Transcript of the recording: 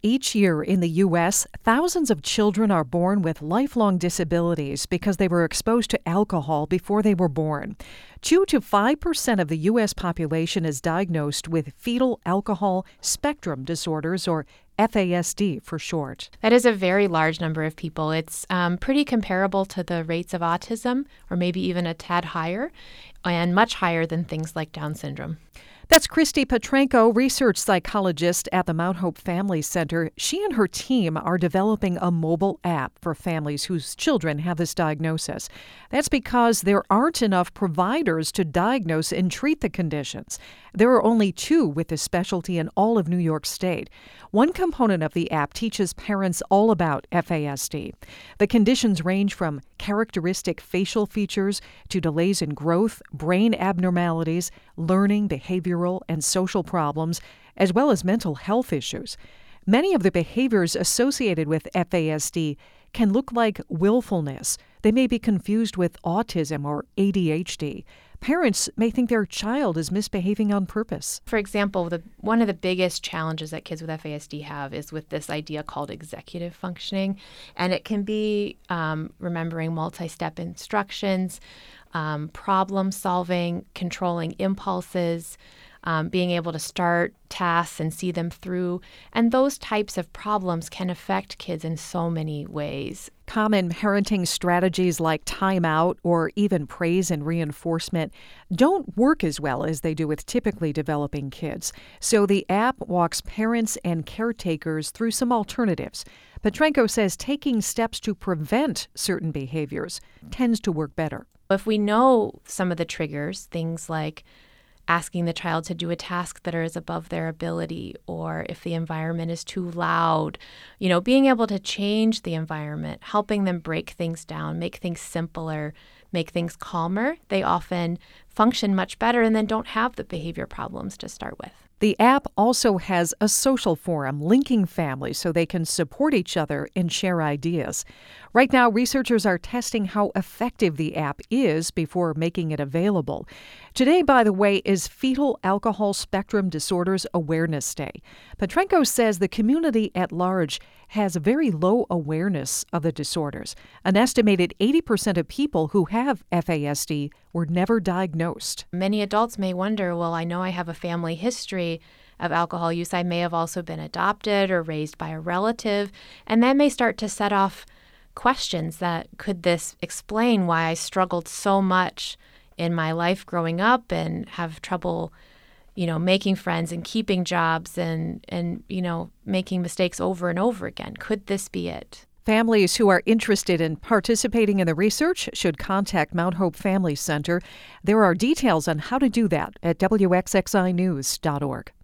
Each year in the U.S., thousands of children are born with lifelong disabilities because they were exposed to alcohol before they were born. 2 to 5% of the U.S. population is diagnosed with fetal alcohol spectrum disorders, or FASD for short. That is a very large number of people. It's pretty comparable to the rates of autism, or maybe even a tad higher, and much higher than things like Down syndrome. That's Christy Petrenko, research psychologist at the Mount Hope Family Center. She and her team are developing a mobile app for families whose children have this diagnosis. That's because there aren't enough providers to diagnose and treat the conditions. There are only 2 with this specialty in all of New York State. One component of the app teaches parents all about FASD. The conditions range from characteristic facial features to delays in growth, brain abnormalities, learning, behavioral, and social problems, as well as mental health issues. Many of the behaviors associated with FASD can look like willfulness. They may be confused with autism or ADHD. Parents may think their child is misbehaving on purpose. For example, one of the biggest challenges that kids with FASD have is with this idea called executive functioning. And it can be remembering multi-step instructions, problem solving, controlling impulses, being able to start tasks and see them through. And those types of problems can affect kids in so many ways. Common parenting strategies like timeout or even praise and reinforcement don't work as well as they do with typically developing kids. So the app walks parents and caretakers through some alternatives. Petrenko says taking steps to prevent certain behaviors tends to work better. If we know some of the triggers, things like asking the child to do a task that is above their ability, or if the environment is too loud, being able to change the environment, helping them break things down, make things simpler, make things calmer, they often function much better and then don't have the behavior problems to start with. The app also has a social forum linking families so they can support each other and share ideas. Right now, researchers are testing how effective the app is before making it available. Today, by the way, is Fetal Alcohol Spectrum Disorders Awareness Day. Petrenko says the community at large has a very low awareness of the disorders. An estimated 80% of people who have FASD were never diagnosed. Many adults may wonder, well, I know I have a family history of alcohol use. I may have also been adopted or raised by a relative, and that may start to set off questions that could this explain why I struggled so much in my life growing up and have trouble making friends and keeping jobs and making mistakes over and over again. Could this be it? Families who are interested in participating in the research should contact Mount Hope Family Center. There are details on how to do that at WXXInews.org.